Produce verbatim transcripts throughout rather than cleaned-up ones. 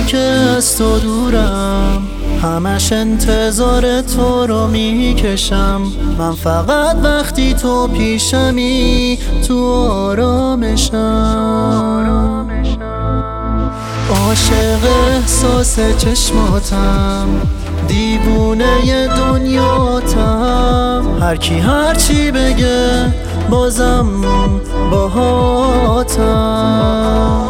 وقتی که از تو دورم همش انتظار تو رو میکشم. من فقط وقتی تو پیشمی تو آرامشم. عاشق احساس چشماتم، دیوونه دنیاتم. هر کی هر چی بگه بازم باهاتم.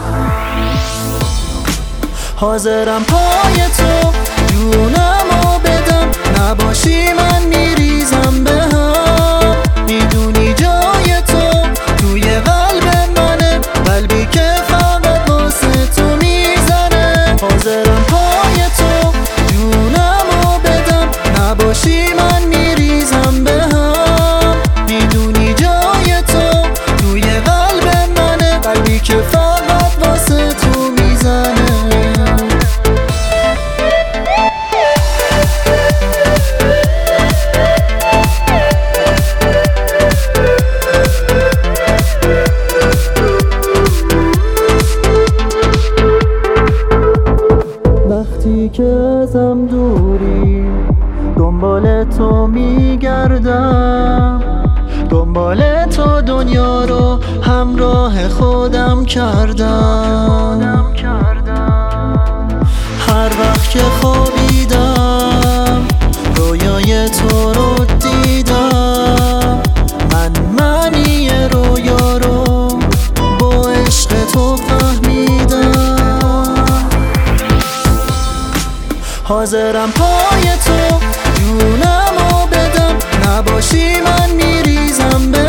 حاضرم پای تو جونمو بدم، نباشی من میریزم به هم. میدونی جای تو توی قلب منه، قلبی که فقط واسه تو میزنه. حاضرم پای تو جونمو بدم، نباشی من میریزم به هم. میدونی جای تو توی قلب منه، قلبی که فقط واسه تو میزنه. وقتی که ازم دوری دنبال تو میگردم، دنبال تو دنیا رو همراه خودم کردم. هر وقت که خوابیدم رویای تو رو دیدم. من معنی رویا رو با عشق تو فهمیدم. حاضرم پای تو جونمو بدم، نباشی من میریزم به